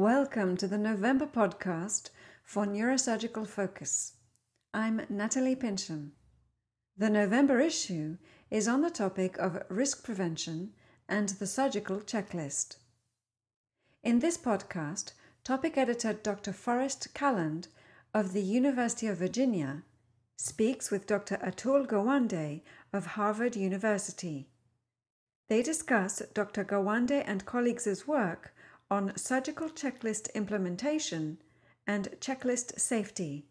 Welcome to the November podcast for Neurosurgical Focus. I'm Natalie Pinchon. The November issue is on the topic of risk prevention and the surgical checklist. In this podcast, topic editor Dr. Forrest Calland of the University of Virginia speaks with Dr. Atul Gawande of Harvard University. They discuss Dr. Gawande and colleagues' work on surgical checklist implementation and checklist safety.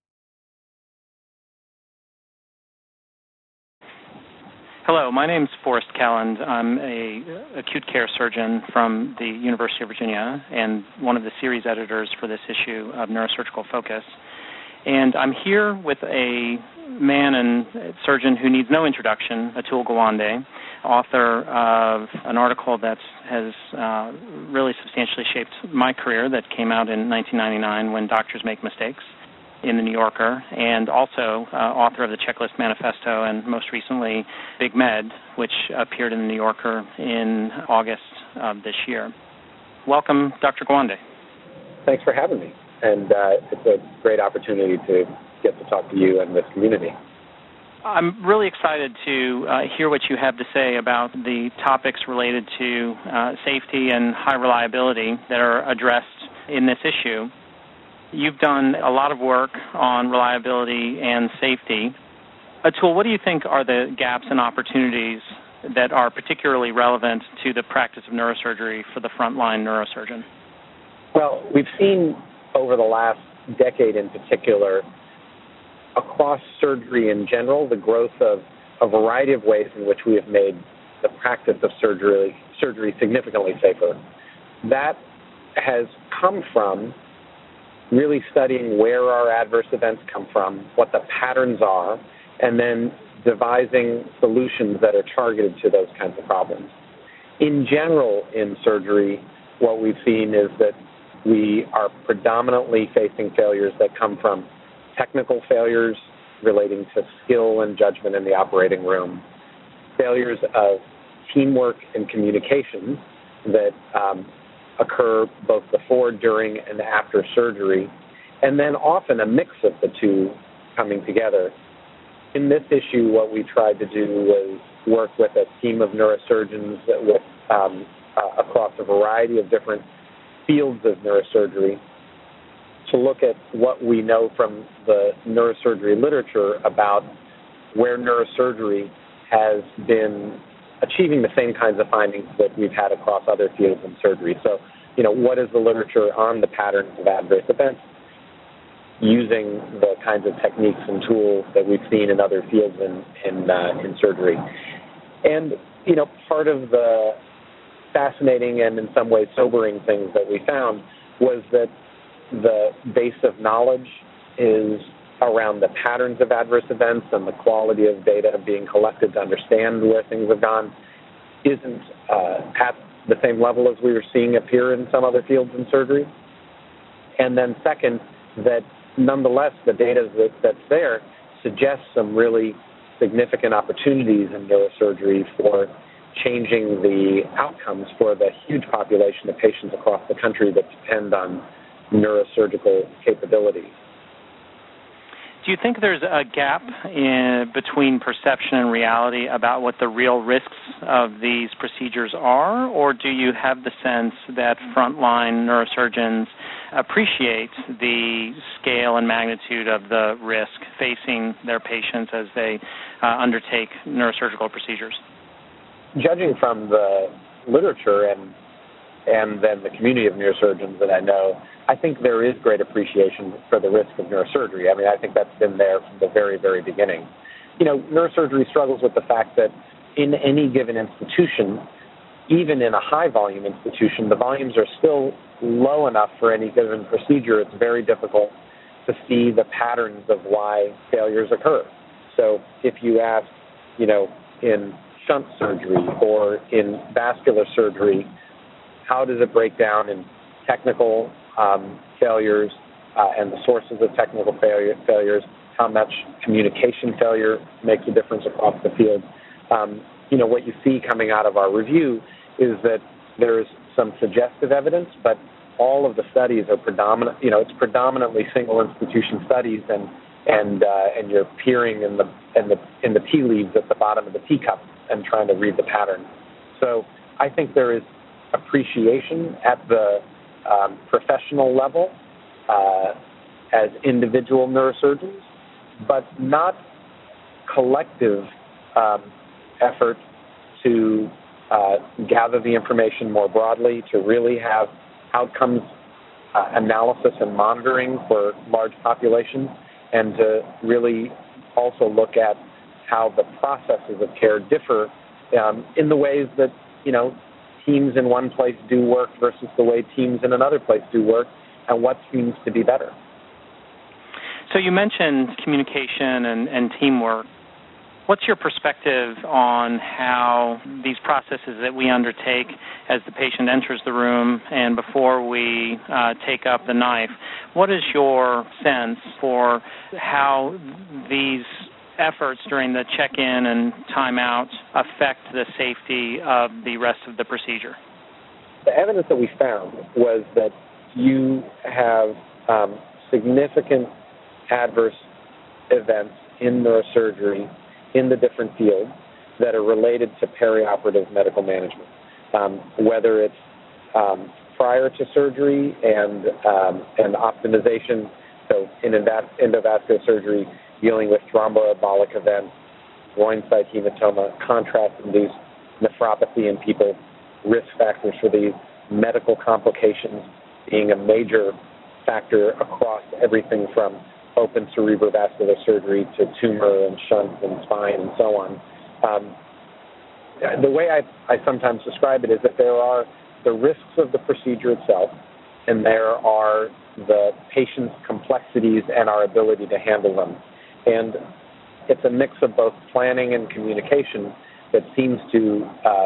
Hello, my name is Forrest Calland. I'm an acute care surgeon from the University of Virginia and one of the series editors for this issue of Neurosurgical Focus. And I'm here with a man and surgeon who needs no introduction, Atul Gawande, author of an article that has really substantially shaped my career that came out in 1999, When Doctors Make Mistakes, in the New Yorker, and also author of the Checklist Manifesto and most recently Big Med, which appeared in the New Yorker in August of this year. Welcome, Dr. Gawande. Thanks for having me. And it's a great opportunity to get to talk to you and this community. I'm really excited to hear what you have to say about the topics related to safety and high reliability that are addressed in this issue. You've done a lot of work on reliability and safety. Atul, what do you think are the gaps and opportunities that are particularly relevant to the practice of neurosurgery for the frontline neurosurgeon? Well, we've seen over the last decade in particular, across surgery in general, the growth of a variety of ways in which we have made the practice of surgery significantly safer. That has come from really studying where our adverse events come from, what the patterns are, and then devising solutions that are targeted to those kinds of problems. In general, in surgery, what we've seen is that we are predominantly facing failures that come from technical failures relating to skill and judgment in the operating room, failures of teamwork and communication that occur both before, during, and after surgery, and then often a mix of the two coming together. In this issue, what we tried to do was work with a team of neurosurgeons across a variety of different fields of neurosurgery to look at what we know from the neurosurgery literature about where neurosurgery has been achieving the same kinds of findings that we've had across other fields in surgery. So, what is the literature on the patterns of adverse events using the kinds of techniques and tools that we've seen in other fields in surgery? And, part of the fascinating and in some ways sobering things that we found was that the base of knowledge is around the patterns of adverse events and the quality of data being collected to understand where things have gone isn't at the same level as we were seeing appear in some other fields in surgery. And then second, that nonetheless the data that's there suggests some really significant opportunities in neurosurgery for changing the outcomes for the huge population of patients across the country that depend on neurosurgical capabilities. Do you think there's a gap between perception and reality about what the real risks of these procedures are, or do you have the sense that frontline neurosurgeons appreciate the scale and magnitude of the risk facing their patients as they undertake neurosurgical procedures? Judging from the literature and then the community of neurosurgeons that I know, I think there is great appreciation for the risk of neurosurgery. I mean, I think that's been there from the very, very beginning. Neurosurgery struggles with the fact that in any given institution, even in a high-volume institution, the volumes are still low enough for any given procedure. It's very difficult to see the patterns of why failures occur. So if you ask, in shunt surgery or in vascular surgery, how does it break down in technical failures and the sources of technical failures, how much communication failure makes a difference across the field. What you see coming out of our review is that there's some suggestive evidence, but all of the studies are it's predominantly single institution studies, and you're peering in the tea leaves at the bottom of the teacup and trying to read the pattern. So I think there is appreciation at the professional level as individual neurosurgeons, but not collective effort to gather the information more broadly, to really have outcomes analysis and monitoring for large populations, and to really also look at how the processes of care differ in the ways that, teams in one place do work versus the way teams in another place do work, and what seems to be better. So you mentioned communication and teamwork. What's your perspective on how these processes that we undertake as the patient enters the room and before we take up the knife, what is your sense for how these efforts during the check-in and timeout affect the safety of the rest of the procedure? The evidence that we found was that you have significant adverse events in neurosurgery in the different fields that are related to perioperative medical management, whether it's prior to surgery and optimization. So in endovascular surgery, dealing with thromboembolic events, groin site hematoma, contrast-induced nephropathy in people, risk factors for these, medical complications being a major factor across everything from open cerebrovascular surgery to tumor and shunts and spine and so on. The way I sometimes describe it is that there are the risks of the procedure itself, and there are the patient's complexities and our ability to handle them. And it's a mix of both planning and communication that seems to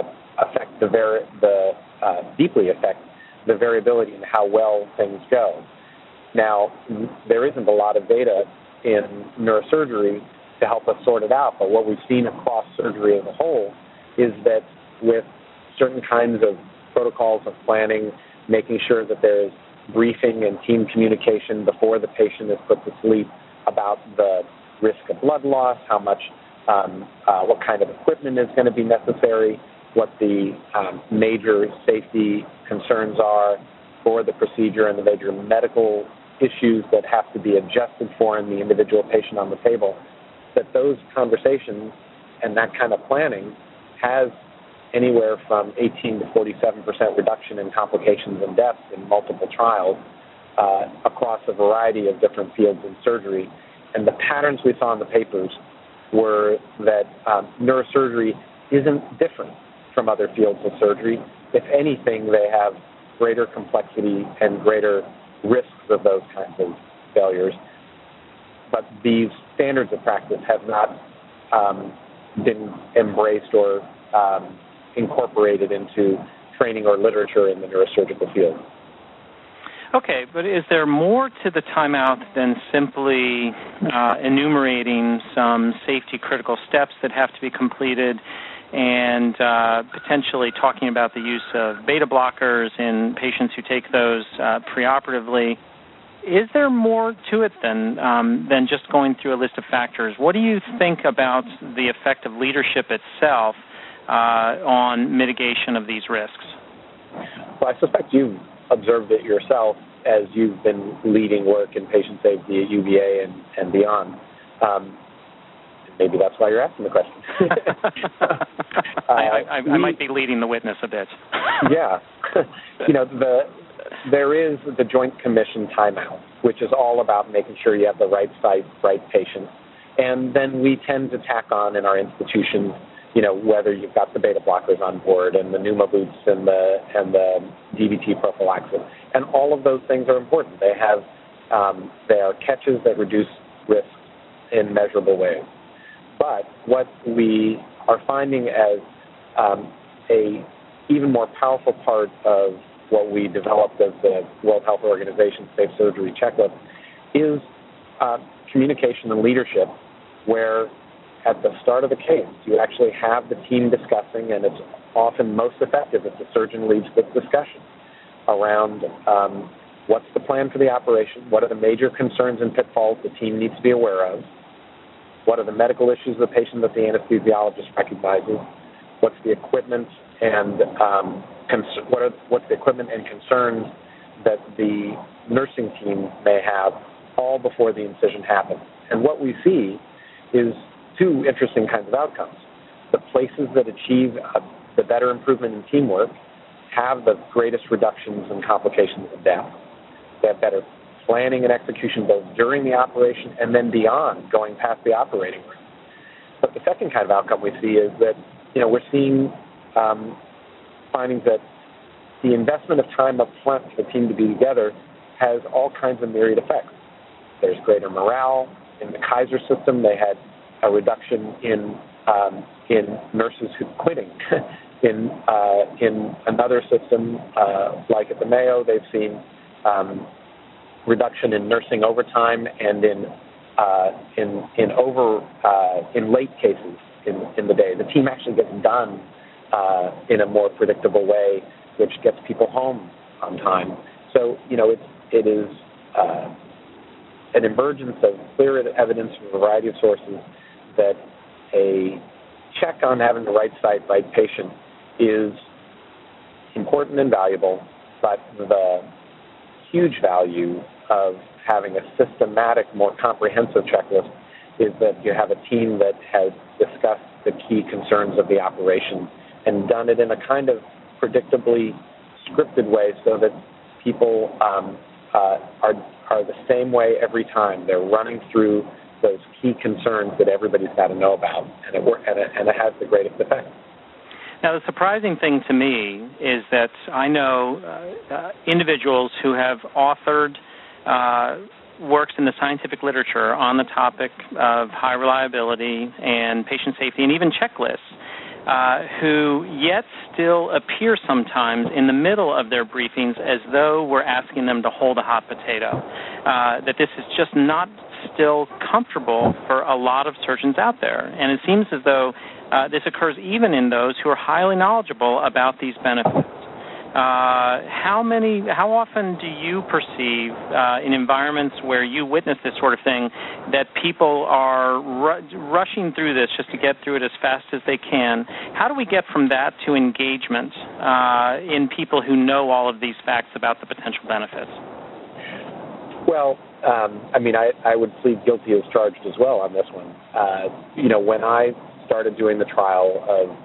deeply affect the variability in how well things go. Now, there isn't a lot of data in neurosurgery to help us sort it out, but what we've seen across surgery as a whole is that with certain kinds of protocols of planning, making sure that there's briefing and team communication before the patient is put to sleep about the risk of blood loss, how much, what kind of equipment is going to be necessary, what the major safety concerns are for the procedure and the major medical issues that have to be adjusted for in the individual patient on the table, that those conversations and that kind of planning has anywhere from 18 to 47% reduction in complications and deaths in multiple trials across a variety of different fields in surgery. And the patterns we saw in the papers were that neurosurgery isn't different from other fields of surgery. If anything, they have greater complexity and greater risks of those kinds of failures. But these standards of practice have not been embraced or incorporated into training or literature in the neurosurgical field. Okay, but is there more to the timeout than simply enumerating some safety critical steps that have to be completed and potentially talking about the use of beta blockers in patients who take those preoperatively? Is there more to it than just going through a list of factors? What do you think about the effect of leadership itself on mitigation of these risks? Well, I suspect you've observed it yourself as you've been leading work in patient safety at UVA and beyond. Maybe that's why you're asking the question. I might be leading the witness a bit. Yeah. There is the Joint Commission timeout, which is all about making sure you have the right site, right patient. And then we tend to tack on in our institution, whether you've got the beta blockers on board and the pneumo boots and the DVT prophylaxis. And all of those things are important. They are catches that reduce risk in measurable ways. But what we are finding as a even more powerful part of what we developed as the World Health Organization Safe Surgery Checklist is communication and leadership, where at the start of the case, you actually have the team discussing, and it's often most effective if the surgeon leads the discussion. around what's the plan for the operation, what are the major concerns and pitfalls the team needs to be aware of, what are the medical issues of the patient that the anesthesiologist recognizes, what's the equipment and what's the equipment and concerns that the nursing team may have, all before the incision happens. And what we see is two interesting kinds of outcomes. The places that achieve the better improvement in teamwork have the greatest reductions in complications and death. They have better planning and execution both during the operation and then beyond, going past the operating room. But the second kind of outcome we see is that, we're seeing findings that the investment of time up front for the team to be together has all kinds of myriad effects. There's greater morale. In the Kaiser system, they had a reduction in nurses who quitting. in another system, like at the Mayo, they've seen reduction in nursing overtime and in late cases in the day. The team actually gets done in a more predictable way, which gets people home on time. So it is an emergence of clear evidence from a variety of sources that a check on having the right site, right patient is important and valuable, but the huge value of having a systematic, more comprehensive checklist is that you have a team that has discussed the key concerns of the operation and done it in a kind of predictably scripted way so that people are the same way every time. They're running through those key concerns that everybody's got to know about, and it has the greatest effect. Now, the surprising thing to me is that I know individuals who have authored works in the scientific literature on the topic of high reliability and patient safety and even checklists who yet still appear sometimes in the middle of their briefings as though we're asking them to hold a hot potato, that this is just not still comfortable for a lot of surgeons out there. And it seems as though this occurs even in those who are highly knowledgeable about these benefits. How often do you perceive in environments where you witness this sort of thing that people are rushing through this just to get through it as fast as they can? How do we get from that to engagement in people who know all of these facts about the potential benefits? Well, I would plead guilty as charged as well on this one. When I started doing the trial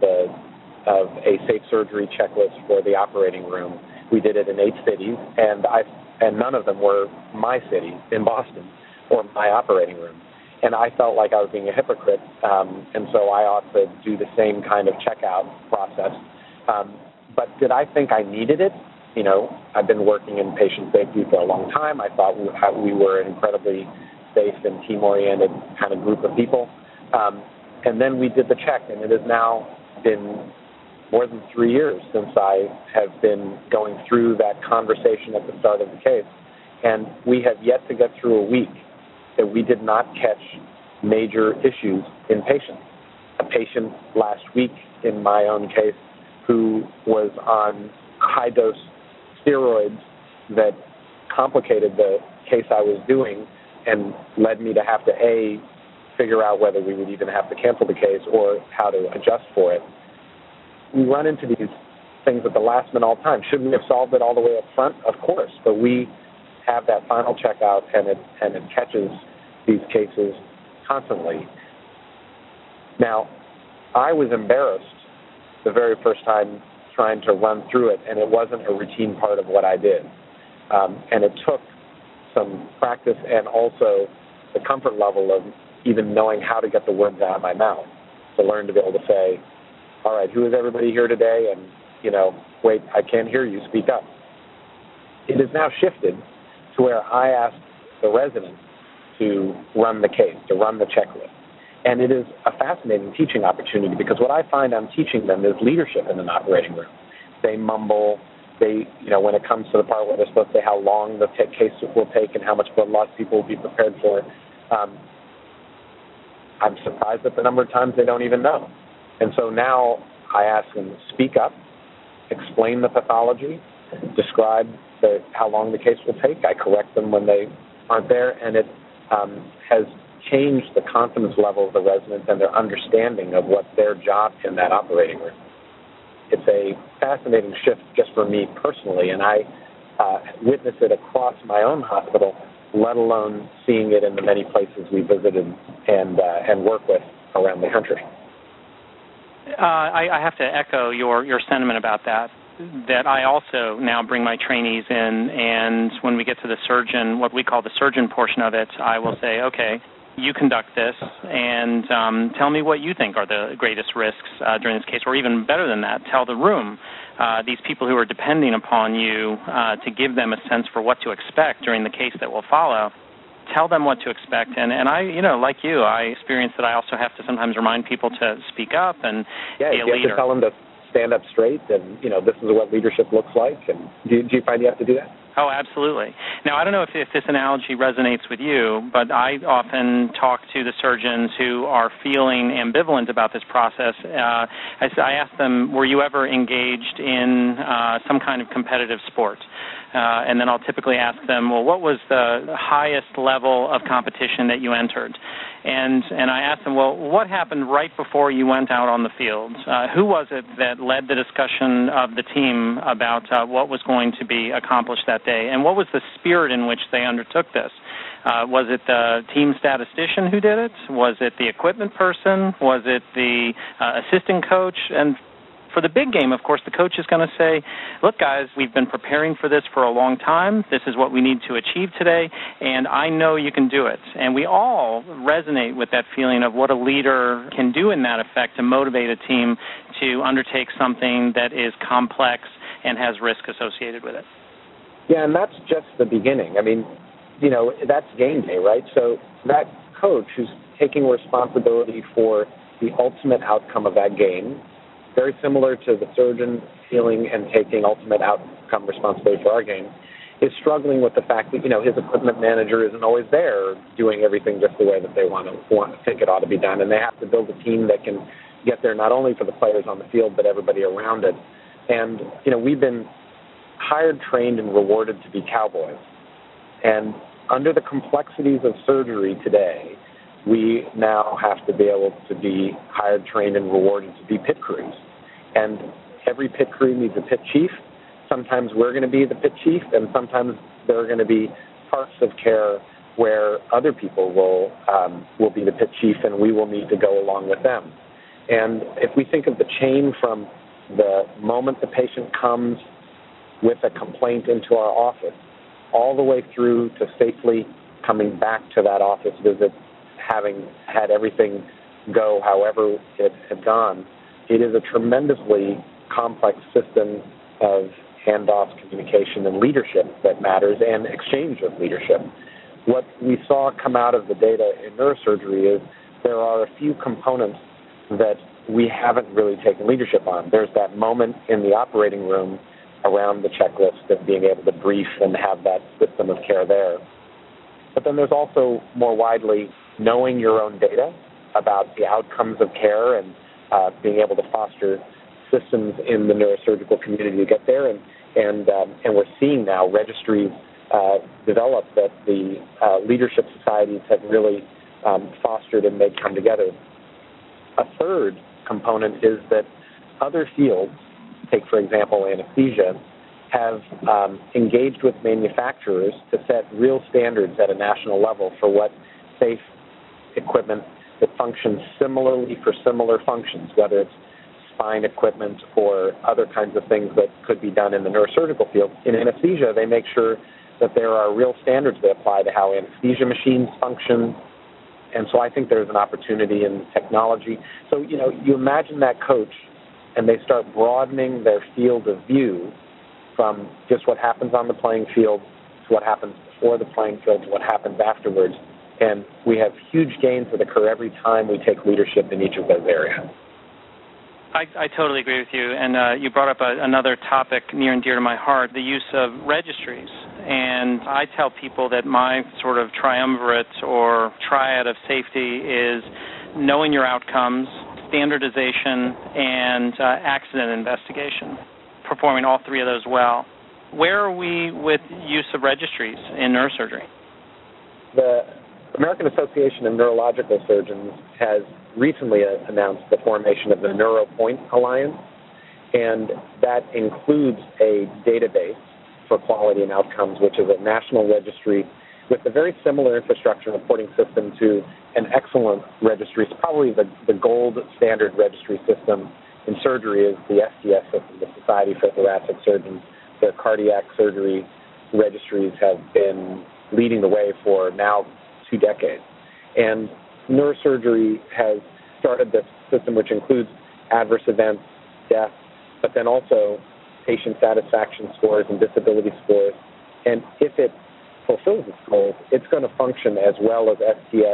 of a safe surgery checklist for the operating room, we did it in 8 cities, and none of them were my city in Boston or my operating room. And I felt like I was being a hypocrite, and so I ought to do the same kind of checkout process. But did I think I needed it? I've been working in patient safety for a long time. I thought we were an incredibly safe and team-oriented kind of group of people. And then we did the check, and it has now been more than 3 years since I have been going through that conversation at the start of the case. And we have yet to get through a week that we did not catch major issues in patients. A patient last week in my own case who was on high-dose steroids that complicated the case I was doing and led me to have to, figure out whether we would even have to cancel the case or how to adjust for it. We run into these things at the last minute all the time. Shouldn't we have solved it all the way up front? Of course, but we have that final checkout, and it catches these cases constantly. Now, I was embarrassed the very first time trying to run through it, and it wasn't a routine part of what I did. And it took some practice and also the comfort level of even knowing how to get the words out of my mouth, to learn to be able to say, all right, who is everybody here today? And, wait, I can't hear you, speak up. It has now shifted to where I ask the residents to run the case, to run the checklist. And it is a fascinating teaching opportunity because what I find I'm teaching them is leadership in an operating room. They mumble. When it comes to the part where they're supposed to say how long the case will take and how much blood loss people will be prepared for, I'm surprised at the number of times they don't even know. And so now I ask them to speak up, explain the pathology, describe how long the case will take. I correct them when they aren't there, and it has changed the confidence level of the residents and their understanding of what's their job in that operating room. It's a fascinating shift just for me personally, and I witness it across my own hospital, let alone seeing it in the many places we visited and work with around the country. I have to echo your sentiment about that I also now bring my trainees in, and when we get to the surgeon, what we call the surgeon portion of it, I will say, okay, you conduct this, and tell me what you think are the greatest risks during this case, or even better than that, tell the room, these people who are depending upon you to give them a sense for what to expect during the case that will follow. Tell them what to expect, and I, like you, I experience that I also have to sometimes remind people to speak up and be a leader. You have to tell them to stand up straight, and this is what leadership looks like. And do you find you have to do that? Oh, absolutely. Now, I don't know if this analogy resonates with you, but I often talk to the surgeons who are feeling ambivalent about this process. I ask them, were you ever engaged in some kind of competitive sport? And then I'll typically ask them, well, what was the highest level of competition that you entered? And I asked them, well, what happened right before you went out on the field? Who was it that led the discussion of the team about what was going to be accomplished that day? And what was the spirit in which they undertook this? Was it the team statistician who did it? Was it the equipment person? Was it the assistant coach? And for the big game, of course, the coach is going to say, look, guys, we've been preparing for this for a long time. This is what we need to achieve today, and I know you can do it. And we all resonate with that feeling of what a leader can do in that effect to motivate a team to undertake something that is complex and has risk associated with it. Yeah, and that's just the beginning. I mean, that's game day, right? So that coach who's taking responsibility for the ultimate outcome of that game, very similar to the surgeon feeling and taking ultimate outcome responsibility for our game, is struggling with the fact that, his equipment manager isn't always there doing everything just the way that they want to think it ought to be done. And they have to build a team that can get there not only for the players on the field, but everybody around it. And, we've been hired, trained, and rewarded to be cowboys. And under the complexities of surgery today, we now have to be able to be hired, trained, and rewarded to be pit crews. And every pit crew needs a pit chief. Sometimes we're going to be the pit chief, and sometimes there are going to be parts of care where other people will be the pit chief, and we will need to go along with them. And if we think of the chain from the moment the patient comes with a complaint into our office, all the way through to safely coming back to that office visit, having had everything go however it had gone, it is a tremendously complex system of handoff, communication, and leadership that matters, and exchange of leadership. What we saw come out of the data in neurosurgery is there are a few components that we haven't really taken leadership on. There's that moment in the operating room around the checklist of being able to brief and have that system of care there. But then there's also more widely knowing your own data about the outcomes of care and being able to foster systems in the neurosurgical community to get there. And we're seeing now registries develop that the leadership societies have really fostered and made come together. A third component is that other fields, take for example anesthesia, have engaged with manufacturers to set real standards at a national level for what safe equipment that functions similarly for similar functions, whether it's spine equipment or other kinds of things that could be done in the neurosurgical field. In anesthesia, they make sure that there are real standards that apply to how anesthesia machines function. And so I think there's an opportunity in technology. So, you imagine that coach and they start broadening their field of view from just what happens on the playing field to what happens before the playing field to what happens afterwards. And we have huge gains that occur every time we take leadership in each of those areas. I totally agree with you. And you brought up another topic near and dear to my heart, the use of registries. And I tell people that my sort of triumvirate or triad of safety is knowing your outcomes, standardization, and accident investigation, performing all three of those well. Where are we with use of registries in neurosurgery? The American Association of Neurological Surgeons has recently announced the formation of the NeuroPoint Alliance, and that includes a database for quality and outcomes, which is a national registry with a very similar infrastructure and reporting system to an excellent registry. It's probably the gold standard registry system in surgery is the STS system, the Society for Thoracic Surgeons. Their cardiac surgery registries have been leading the way for now 2 decades. And neurosurgery has started this system which includes adverse events, death, but then also patient satisfaction scores and disability scores. And if it fulfills its goals, it's going to function as well as STS,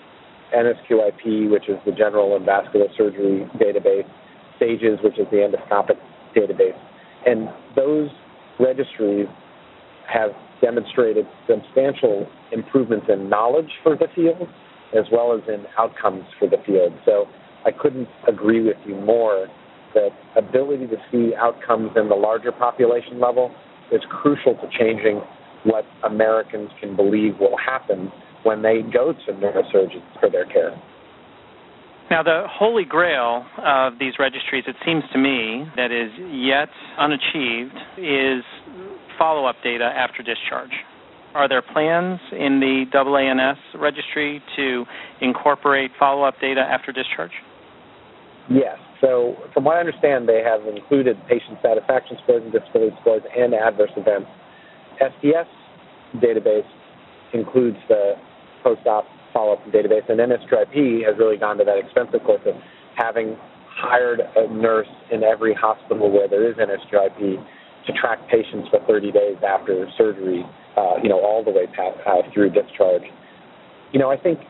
NSQIP, which is the general and vascular surgery database, SAGES, which is the endoscopic database. And those registries have demonstrated substantial improvements in knowledge for the field as well as in outcomes for the field. So I couldn't agree with you more that ability to see outcomes in the larger population level is crucial to changing what Americans can believe will happen when they go to neurosurgeons for their care. Now, the holy grail of these registries, it seems to me, that is yet unachieved, is follow-up data after discharge. Are there plans in the AANS registry to incorporate follow-up data after discharge? Yes. So from what I understand, they have included patient satisfaction scores and disability scores and adverse events. STS database includes the post-op follow-up database, and NSQIP has really gone to that expensive course of having hired a nurse in every hospital where there is NSQIP to track patients for 30 days after surgery, all the way through discharge. I think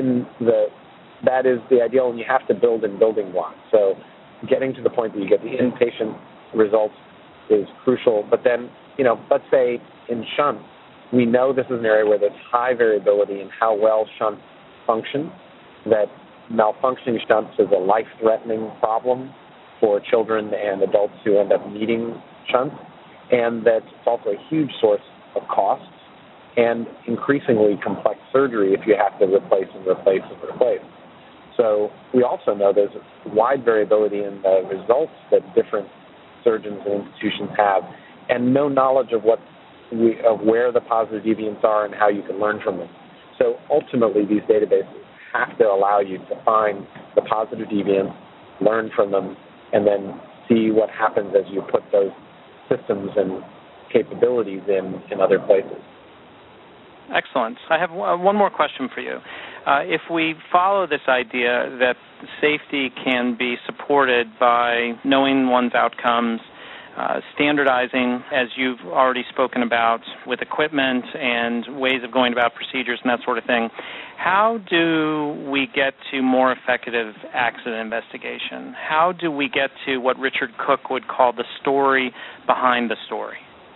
that is the ideal, and you have to build in building blocks. So getting to the point that you get the inpatient results is crucial. But then, let's say in shunts, we know this is an area where there's high variability in how well shunts function, that malfunctioning shunts is a life-threatening problem for children and adults who end up needing shunts, and that it's also a huge source of costs and increasingly complex surgery if you have to replace and replace and replace. So we also know there's wide variability in the results that different surgeons and institutions have, and no knowledge of where the positive deviants are and how you can learn from them. So ultimately, these databases have to allow you to find the positive deviants, learn from them, and then see what happens as you put those systems and capabilities in other places. Excellent. I have one more question for you. If we follow this idea that safety can be supported by knowing one's outcomes, standardizing, as you've already spoken about, with equipment and ways of going about procedures and that sort of thing, how do we get to more effective accident investigation? How do we get to what Richard Cook would call the story behind the story?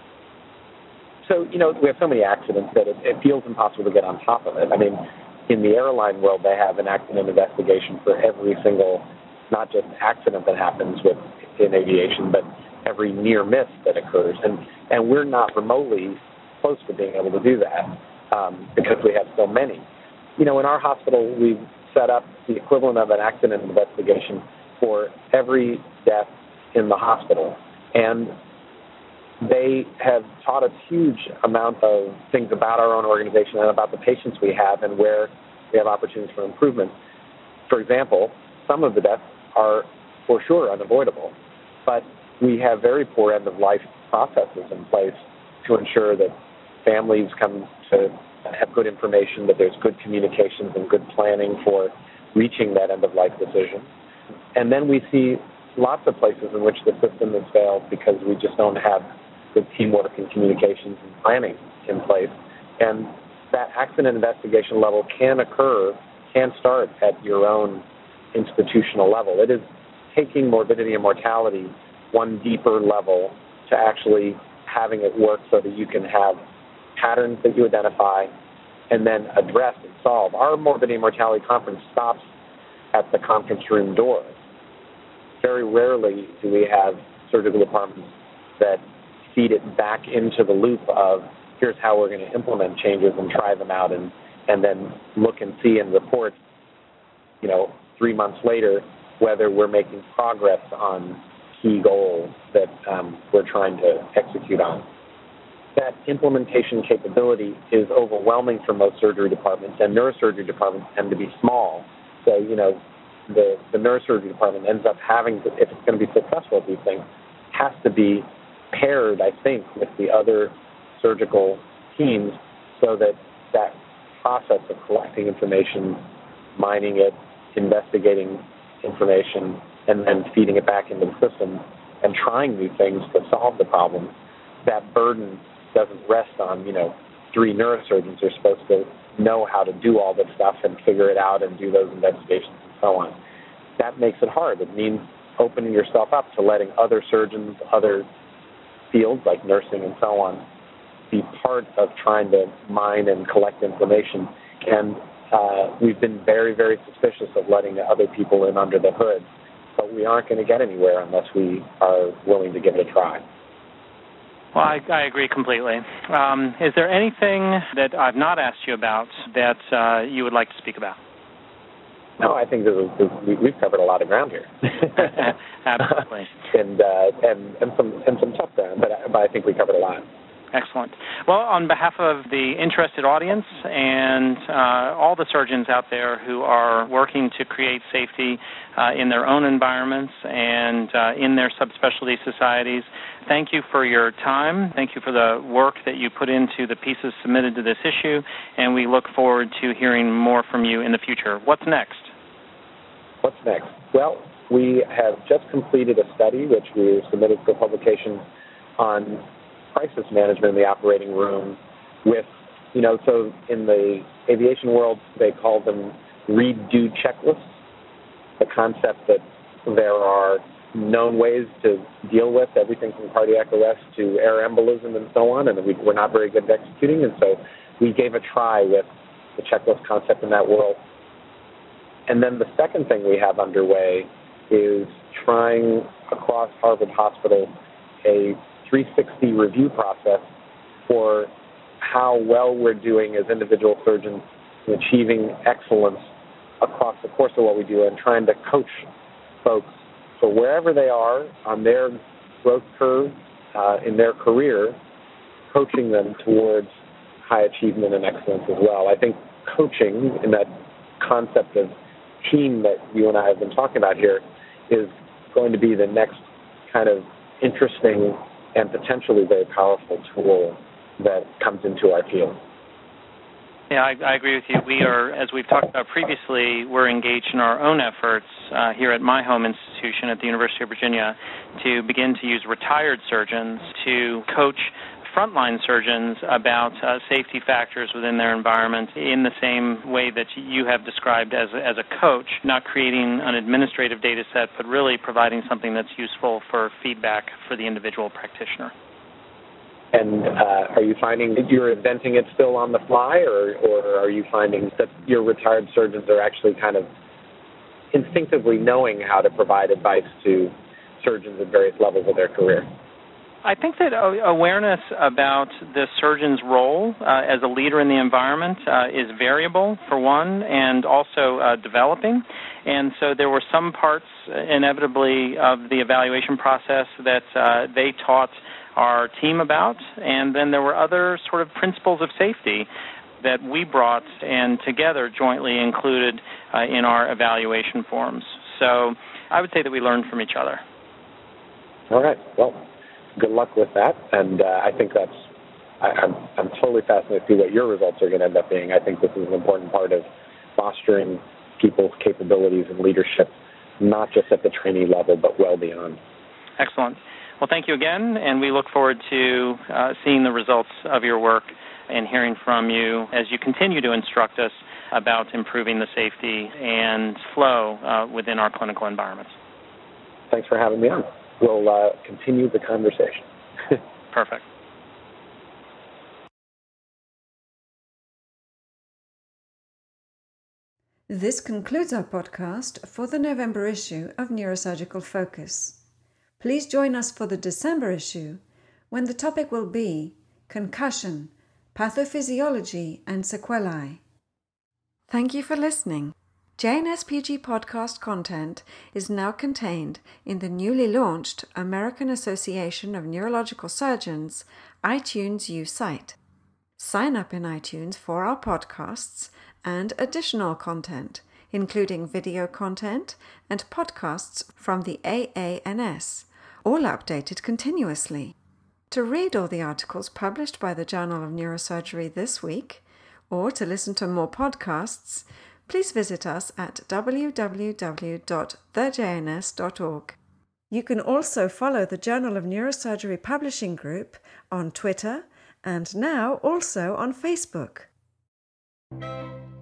So, we have so many accidents that it feels impossible to get on top of it. I mean, in the airline world, they have an accident investigation for every single, not just accident that happens in aviation, but every near miss that occurs. And we're not remotely close to being able to do that because we have so many. In our hospital, we've set up the equivalent of an accident investigation for every death in the hospital. And they have taught us huge amount of things about our own organization and about the patients we have and where we have opportunities for improvement. For example, some of the deaths are for sure unavoidable, but we have very poor end-of-life processes in place to ensure that families come to have good information, that there's good communications and good planning for reaching that end-of-life decision. And then we see lots of places in which the system has failed because we just don't have good teamwork and communications and planning in place. And that accident investigation level can start at your own institutional level. It is taking morbidity and mortality one deeper level to actually having it work so that you can have patterns that you identify and then address and solve. Our morbidity and mortality conference stops at the conference room door. Very rarely do we have surgical departments that feed it back into the loop of here's how we're going to implement changes and try them out, and then look and see in reports, 3 months later, whether we're making progress on key goals that we're trying to execute on. That implementation capability is overwhelming for most surgery departments, and neurosurgery departments tend to be small. So, the neurosurgery department ends up having to, if it's going to be successful at these things, has to be paired, I think, with the other surgical teams so that that process of collecting information, mining it, investigating information, and then feeding it back into the system and trying new things to solve the problem, that burden doesn't rest on, 3 neurosurgeons who are supposed to know how to do all this stuff and figure it out and do those investigations and so on. That makes it hard. It means opening yourself up to letting other surgeons, other fields like nursing and so on, be part of trying to mine and collect information. And we've been very, very suspicious of letting other people in under the hood, but we aren't going to get anywhere unless we are willing to give it a try. Well, I agree completely. Is there anything that I've not asked you about that you would like to speak about? No, I think we've covered a lot of ground here. Absolutely. and some tough ground, but I think we covered a lot. Excellent. Well, on behalf of the interested audience and all the surgeons out there who are working to create safety in their own environments and in their subspecialty societies, thank you for your time. Thank you for the work that you put into the pieces submitted to this issue, and we look forward to hearing more from you in the future. What's next? What's next? Well, we have just completed a study which we submitted for publication on crisis management in the operating room with, so in the aviation world, they call them read-do checklists, the concept that there are known ways to deal with everything from cardiac arrest to air embolism and so on, and we're not very good at executing, and so we gave a try with the checklist concept in that world. And then the second thing we have underway is trying across Harvard Hospital a 360 review process for how well we're doing as individual surgeons in achieving excellence across the course of what we do, and trying to coach folks for wherever they are on their growth curve in their career, coaching them towards high achievement and excellence as well. I think coaching in that concept of team that you and I have been talking about here is going to be the next kind of interesting and potentially very powerful tool that comes into our field. Yeah, I agree with you. We are, as we've talked about previously, we're engaged in our own efforts here at my home institution at the University of Virginia to begin to use retired surgeons to coach frontline surgeons about safety factors within their environment in the same way that you have described as a coach, not creating an administrative data set, but really providing something that's useful for feedback for the individual practitioner. And are you finding that you're inventing it still on the fly, or are you finding that your retired surgeons are actually kind of instinctively knowing how to provide advice to surgeons at various levels of their career? I think that awareness about the surgeon's role as a leader in the environment is variable, for one, and also developing. And so there were some parts, inevitably, of the evaluation process that they taught our team about, and then there were other sort of principles of safety that we brought and together jointly included in our evaluation forms. So I would say that we learned from each other. All right. Well, good luck with that, and I think I'm totally fascinated to see what your results are going to end up being. I think this is an important part of fostering people's capabilities and leadership, not just at the trainee level, but well beyond. Excellent. Well, thank you again, and we look forward to seeing the results of your work and hearing from you as you continue to instruct us about improving the safety and flow within our clinical environments. Thanks for having me on. We'll continue the conversation. Perfect. This concludes our podcast for the November issue of Neurosurgical Focus. Please join us for the December issue, when the topic will be concussion, pathophysiology and sequelae. Thank you for listening. JNSPG podcast content is now contained in the newly launched American Association of Neurological Surgeons iTunes U site. Sign up in iTunes for our podcasts and additional content, including video content and podcasts from the AANS, all updated continuously. To read all the articles published by the Journal of Neurosurgery this week, or to listen to more podcasts, please visit us at www.thejns.org. You can also follow the Journal of Neurosurgery Publishing Group on Twitter and now also on Facebook.